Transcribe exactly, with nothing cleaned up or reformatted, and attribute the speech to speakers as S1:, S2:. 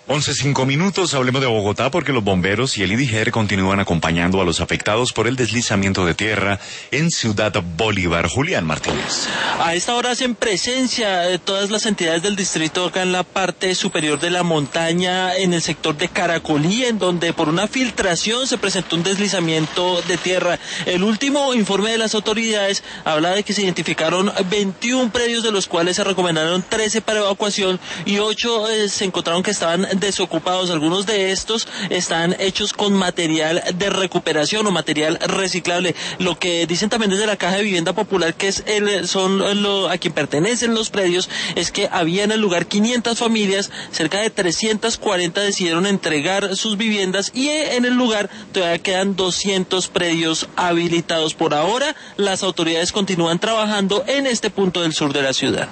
S1: once cinco minutos, hablemos de Bogotá porque los bomberos y el IDIGER continúan acompañando a los afectados por el deslizamiento de tierra en Ciudad Bolívar. Julián Martínez.
S2: A esta hora hacen presencia de todas las entidades del distrito acá en la parte superior de la montaña, en el sector de Caracolí, en donde por una filtración se presentó un deslizamiento de tierra. El último informe de las autoridades habla de que se identificaron veintiún predios, de los cuales se recomendaron trece para evacuación y ocho eh, se encontraron que estaban desocupados. Algunos de estos están hechos con material de recuperación o material reciclable. Lo que dicen también desde la Caja de Vivienda Popular, que es el, son lo, a quien pertenecen los predios, es que había en el lugar quinientas familias, cerca de trescientas cuarenta decidieron entregar sus viviendas y en el lugar todavía quedan doscientos predios habilitados. Por ahora, las autoridades continúan trabajando en este punto del sur de la ciudad.